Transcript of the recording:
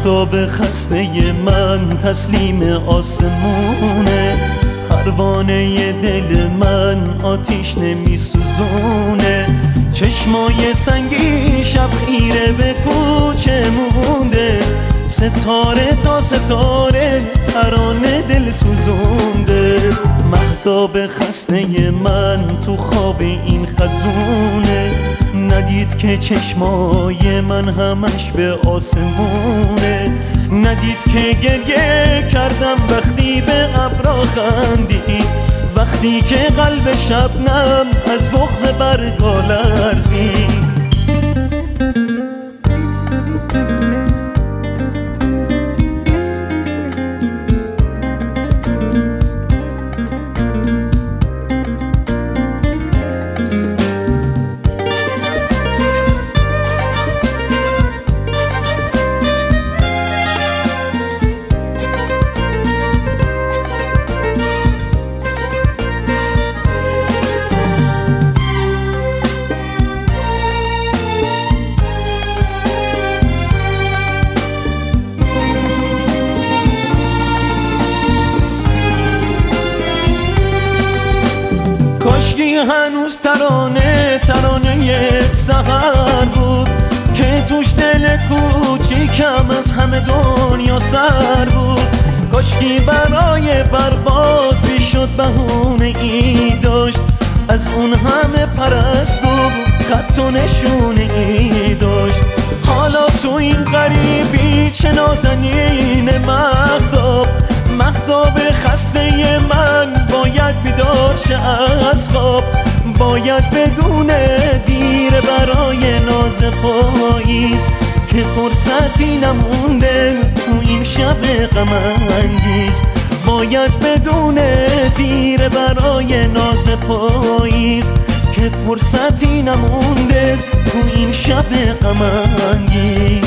مهتاب خسته من تسلیم آسمونه، پروانه دل من آتیش نمیسوزونه. چشمای سنگی شب خیره به کوچه مونده، ستاره تا ستاره ترانه دل سوزونده. مهتاب خسته من تو خواب این خزونه، ندید که چشمای من همش به آسمونه. ندید که گریه کردم وقتی به ابرا خندید، وقتی که قلب شبنم از بغض برگا لرزید. کاشکی هنوز ترانه سحر بود که توش دل کوچیکم از همه دنیا سر بود. کاشکی برای پرواز میشد بهونه ای داشت، از اون همه پرستو خط و نشونه ای داشت. حالا تو این غریبی چه نازنین مهتاب خسته من باید بیدار شه از خواب. باید بدونه دیر برای ناز پاییز که فرصتی نمونده تو این شب غم انگیز. باید بدونه دیر برای ناز پاییز که فرصتی نمونده تو این شب غم انگیز.